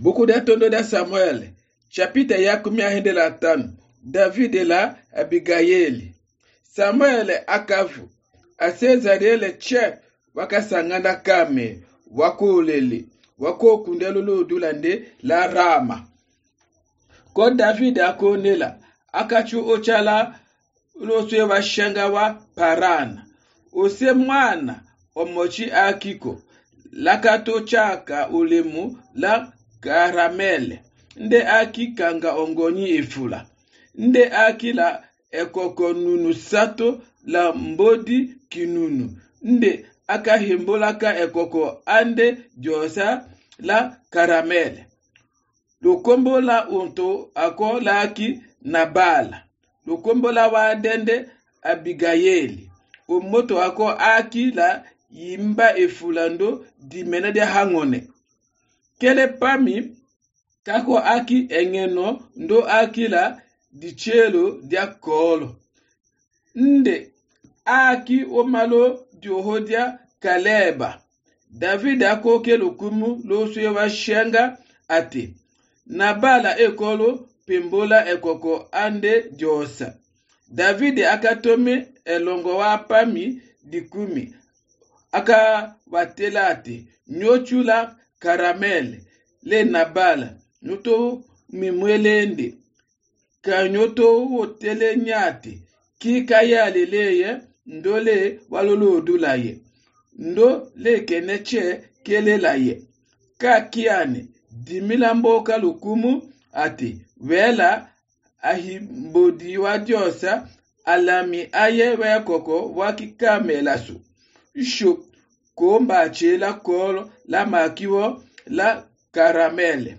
Buku da tondo da Samuel, chapitre ya 15, David la Abigayeli. Samuel akavu, asezarele che wakasangana kame, wakulele, wako kundelulu dulande la Rama. Ko David akonela, akachu ochala loswe wa shenga wa Parana. Ose mwana omochi akiko, lakato chaka ulemu la Karamele. Nde aki kanga ongonyi efula. Nde aki la ekoko nunu sato la mbodi kinunu. Nde aka himbolaka ekoko ande josa la Karamele. Lukombo la unto ako la aki Nabala. Lukombo la wadende Abigayeli. Umoto ako aki la yimba efulando di menede hangone. Kele pami kako aki engeno ndo aki la di chelo dia kolo. Nde aki omalo di ohodia Kaleba. David ako ke lukumu lo suewa shenga ate. Nabala ekolo pembola ekoko ande josa. David akatome elongo wa pami dikumi. Aka watelate nyochula Karamele le Nabala nyoto mimwelende ka nyoto wotele nyate ki kaya leleye ndole walolo dulaye ndo le keneche kele laye ka kiane dimilamboka lukumu ate wela ahimbodi wa diosa alami aye wekoko wakikamelasu sho komba chela kolo la makiwo la Karamele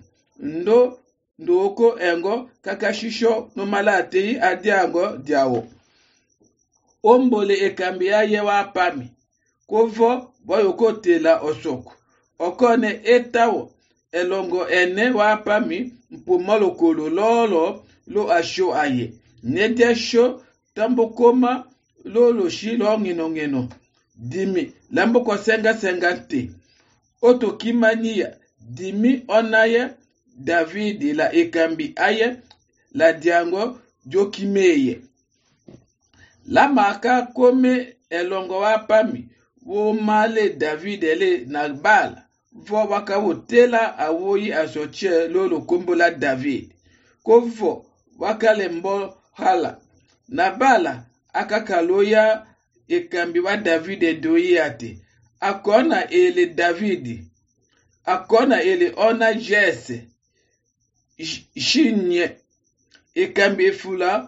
ndoko engo kakashisho no malate adiango diawo ombole ekambi aye wa pami kovo boyokotela osoko okone etawo elongo ene wa pami mpumolo kolo lolo lo asho aye nete sho tambokoma lolo shilo ngino dimi lamboko senga te oto kimania dimi onaye David la ekambi aye la diango jokimeye la maka kome elongo wa pami wo male David ele Nabala vo waka wotela awoyi asoche lolo kombola David kovo waka lembo hala Nabala akakaloya ekambi wa David doyate akona ele David akona ele ona Jesse shinye ekambi fula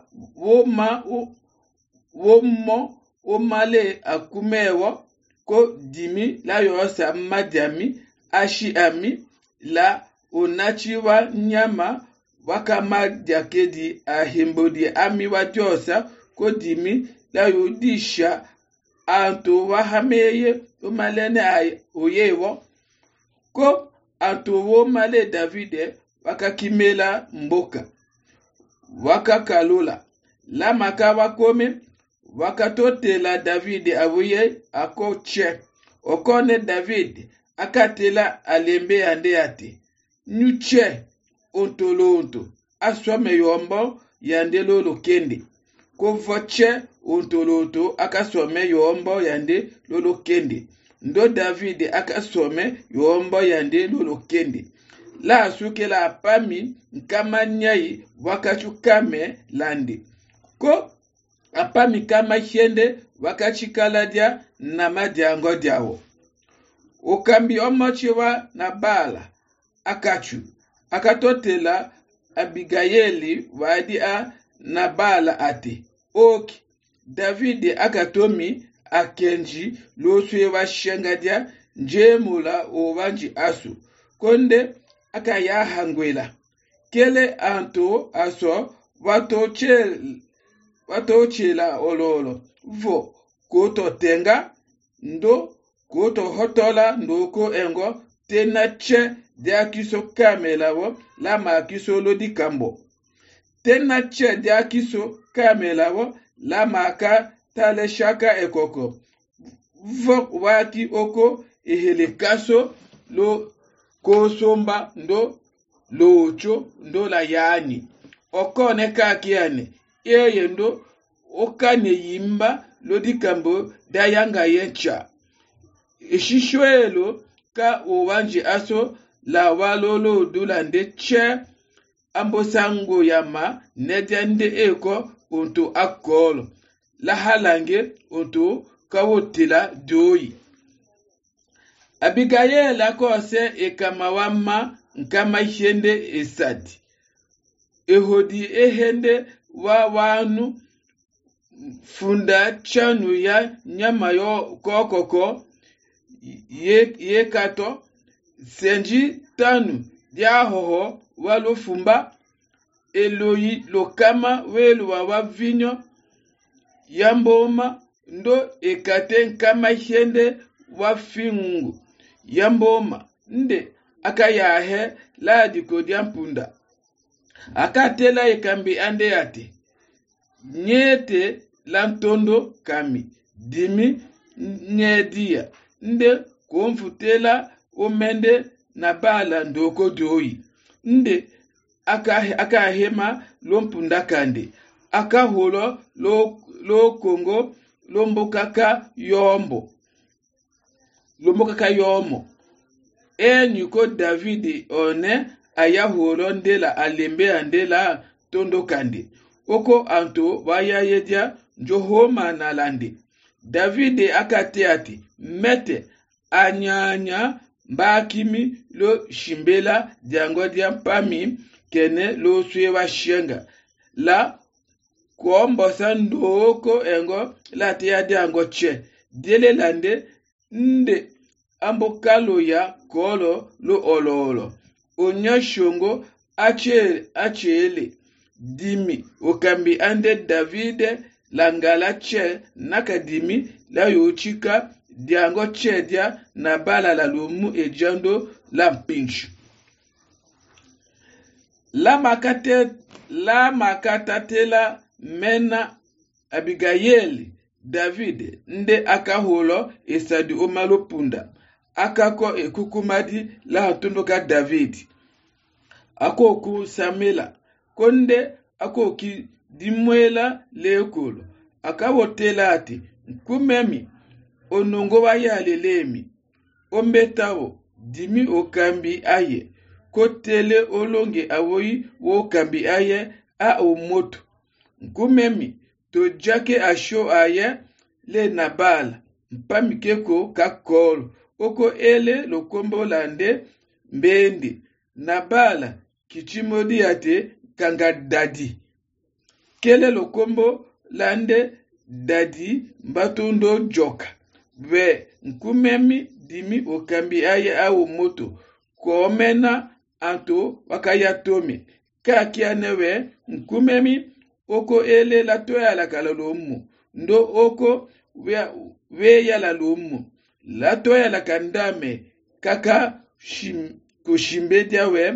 omale akumewo ko dimi la yosa madiami ashi ami la onachiwa nyama wakama diakedi ahimbodi ami watiosa ko dimi la yodisha anto wahameye omalene oyewo ko anto wo male Davide wakakimela mboka wakakalola la maka wakome wakatotela David awoye akoche okone David akatela alembe ande ate nyuche ontolonto aswame yombo yande lolo kende kovoche ontolonto akaswame yombo yande lolo kende ndo David akaswame yombo yande lolo kende la suke la apami nkama nyai wakachukame lande ko apami kama hiende wakachikaladia na madiango diawo okambi omochiwa Nabala akachu akatotela Abigayeli wadi a Nabala ate oki David akatomi akenji loswe wa shengadia njemula owanji asu konde akaya hangwela kele anto aso watochela ololo vo koto tenga ndo koto hotola ndoko engo tenache diakiso kamelawo la makiso lodi kambo tenache diakiso kamelawo la maka tale shaka ekoko vo waki oko ehelekaso lo kosomba ndo locho ndo la yani okone kakiane eye ndo okane yimba lodikambo dayanga yencha ishishwelo ka uwanje aso la walolo dulande che ambosango yama nedende eko untu akolo la halange untu kawotila doyi Abigayela kose ekamawama nkama hende esadi ehodi ehende wa wanu funda chanu ya nyama yo kokoko ye kato senji tanu dia hoho walo fumba eloyi lokama welu wa vinyo yamboma ndo ekate nkama hende wa fingu yamboma nde akayahe la dikodia mpunda akatela ekambi ande yate nyete lantondo kami dimi nyedia nde komfutela omende na bala ndoko doyi nde akahema lompunda kande akaholo lo kongo lombokaka yombo enyuko David one ayaholo ndela alembe andela tondo kande oko anto waya yedia njohoma na lande David akateati mete anyanya mbakimi lo shimbela diango dia mpami kene lo suewa shenga la kuombosa ndoko engo la tia diango che dele lande nde ambokalo ya kolo lo ololo onya shongo achele dimi okambi ande Davide langala che nakadimi la yochika diango che dia na bala la lumu ejando la mpinchu la makatatela mena Abigayeli David nde akaholo esadi omalopunda akako ekukumadi la hatundoka David akoku Samela konde akoki dimwela lekolo akawotela ati nkumemi onongo bayalelemi ombetawo dimi okambi aye kotele olonge awoyi wokambi aye a omoto nkumemi to jake asho aye le nabala mpamikeko kakolo oko ele lokombo lande mbende nabala kichimodi ate kanga dadi kele lokombo lande dadi mbatundo joka we nkumemi dimi okambi aye awo moto komena anto wakayatome kakianewe nkumemi oko ele la toya la kalalomu ndo oko we ya la lomu la toya la kandame kaka kushimbedia we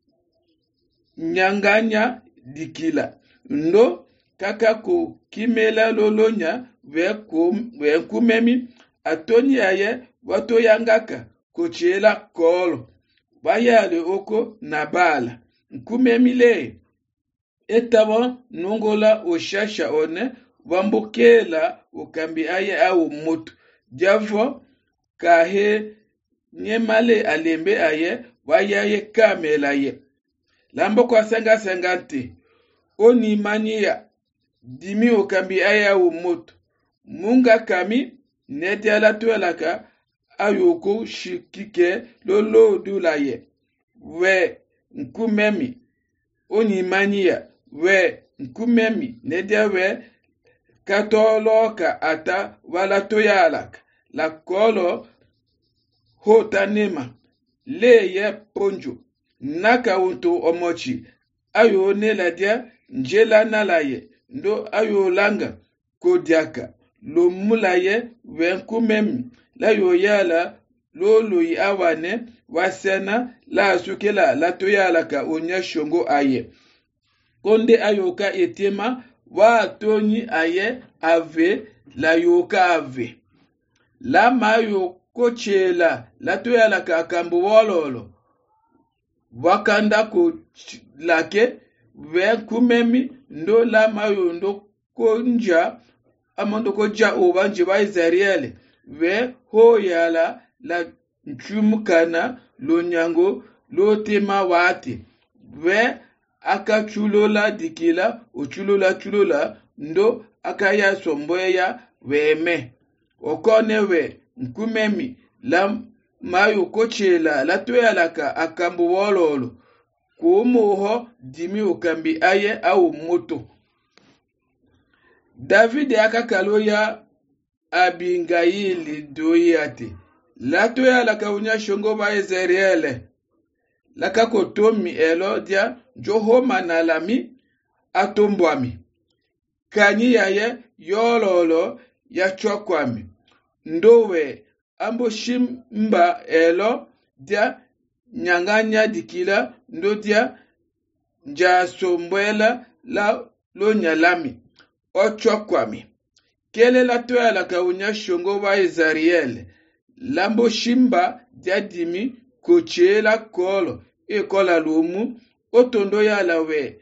nyanganya dikila ndo kaka ko kimela lolonya we nkumemi atoni aye wato yangaka kochela kolo bayale oko nabala nkumemi le etabo nongola oshasha one wambokela okambi aye awo moto javo kahe nyemale alembe aye wayaye kamela ye lambo kwa senga te oni mania dimi okambi aye awo moto munga kami nediala tuelaka ayoko shikike lolo dulaye we nkumemi oni mania we nkumemi nedia we katoloka ata wala toyalaka la kolo hotanema leye ponjo naka unto omochi ayo neladia njela nalaye ndo ayo langa kodiaka lo mulaye we nkumemi la yoyala lolo yi awane wasena la sukela la toyalaka onya shongo aye konde ayoka etema wa toni aye ave la yoka ave la mayo kochela la toyalaka akambo wololo wakanda ko lake we kumemi ndo la mayo ndo konja amondo ko ja obanje ba Israeli we ho yala la nchumukana lo nyango lo tema wate we akachulola dikila chulola ndo akaya somboya weme okone we nkumemi la mayo kochela la toyalaka akambo wololo kuumuho dimi ukambi aye au moto. David akakaloya Abingayili doyate la toyalaka unya shongo ba Israeli laka kotomi elo dia johoma na lami atombwami kanyi yaye yololo ya chokwami ndowe ambo shimba elo dia nyanganya dikila ndo dia nja sombwela la lo nyalami o chokwami kele la toya la kaunya shongo wa Israeli lambo shimba dia dimi kochela kolo kola lumu otondo ya lawe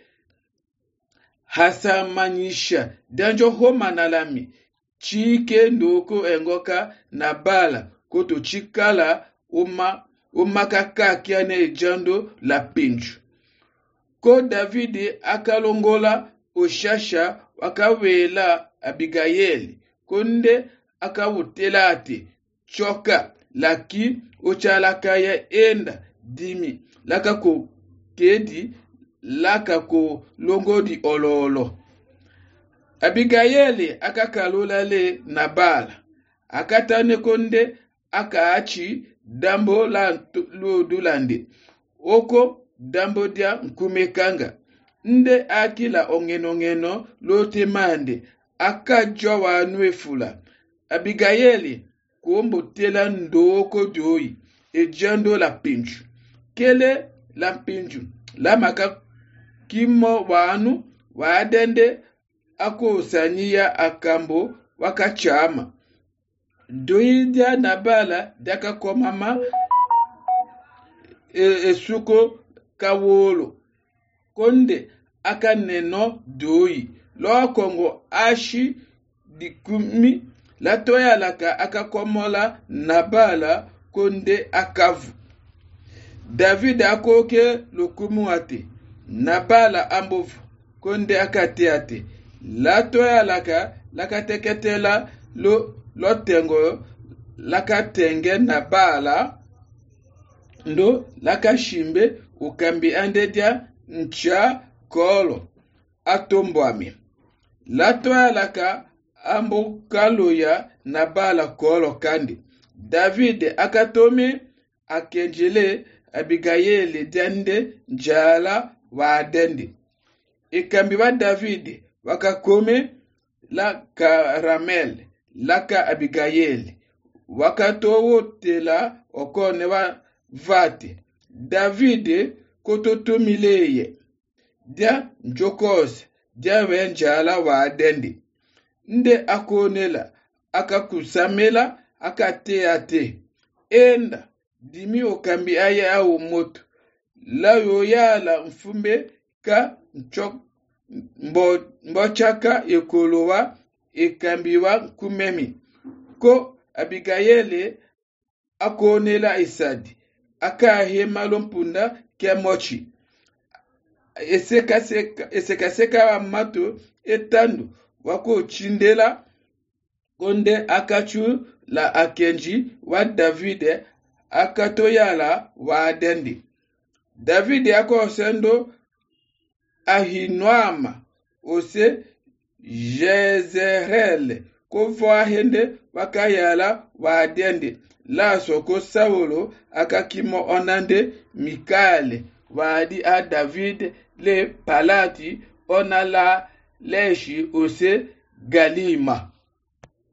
hasamanyisha danjo homa na lami chike ndoko engoka na bala koto chikala umakaka kiane jando la pinchu ko Davidi akalongola oshasha wakawela Abigayeli konde akawutelate choka laki ochalaka ya enda dimi laka ko kedi laka ko longodi ololo Abigayeli akakalola le Nabala akatane konde akaachi dambo la ludulande oko dambo dia nkumekanga nde akila ongeno lotemande akajowa nwefula Abigayeli kuombo tela ndoko doi ejando la pinchu kele la pinchu la maka kimo wanu waadende ako sanyia akambo wakachama doidia Nabala daka komama esuko kawolo konde aka neno doi lo kongo ashi dikumi la toya laka aka komola Nabala konde akavu David akoke lukumu ate Nabala ambovu konde akateate la toya laka teketela lo tengo laka tenge Nabala ndo laka shimbe ukambi andedia ncha kolo atombwami la toya laka ambo kaloya Nabala kolo kandi David akatome akenjele Abigayeli dende njala wa dende ikambi wa David wakakome la Karamel laka Abigayeli wakatowo tela okone wa vate David kototomileye dia njokose dia wenjala wa dende nde akonela akakusamela akateate enda dimi okambi aya au moto la yoyala mfumbe ka mbochaka ekolowa ekambiwa kumemi ko Abigayeli akonela Isadi akahema lompunda kemochi esekaseka wa mato etandu wako chindela konde akachu la akenji wa David akatoyala wa dende David akosendo Ahinoama ose Jezreel kofwa hende wakayala wa dende la soko Saulo akakimo onande Mikale wadi a David le palati onala leshi ose Galima